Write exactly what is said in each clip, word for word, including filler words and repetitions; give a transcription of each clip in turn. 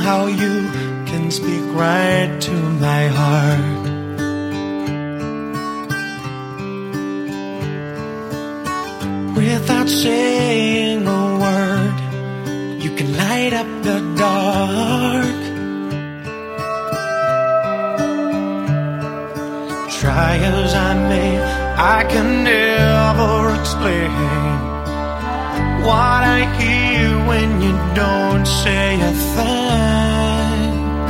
how you can speak right to my heart. Without saying a word, you can light up the dark. Try as I may, I can never explain what I hear when you don't say a thing.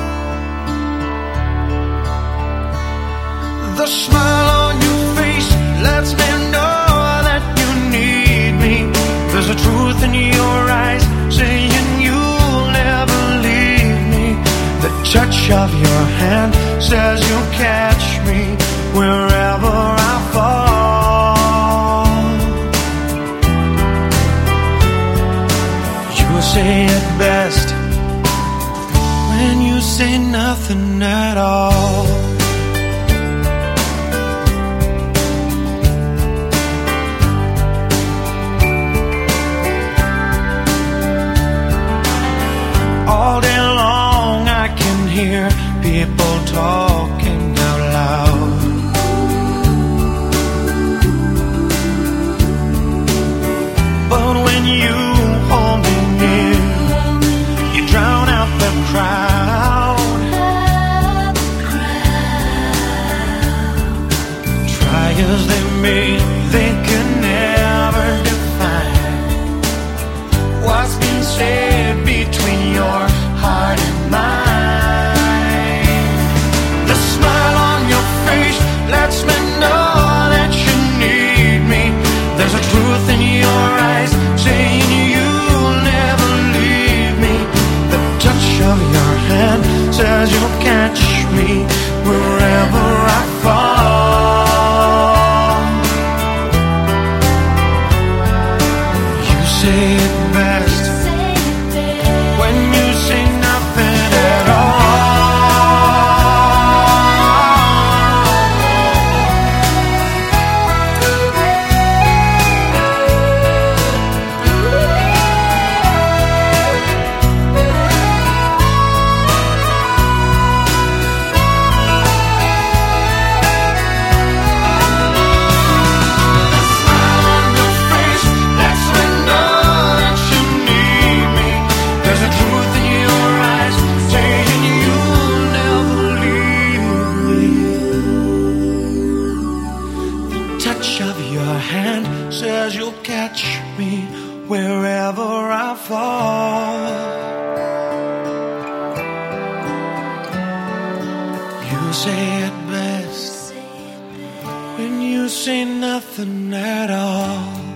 The smile on your face lets me know that you need me. There's a truth in your eyes saying you'll never leave me. The touch of your hand says you'll catch me wherever I fall. You say it best when you say nothing at all. All day long I can hear people talking out loud. But when you hold me near, you drown out the crowd. Try as they may, they can never define what's been said between your heart and mine. The smile on your face lets me know that you need me. There's a truth in your eyes saying you'll never leave me. The touch of your hand says you'll catch me wherever I fall. You say it best when you say nothing at all. Touch of your hand says you'll catch me wherever I fall. You say it best when you say nothing at all.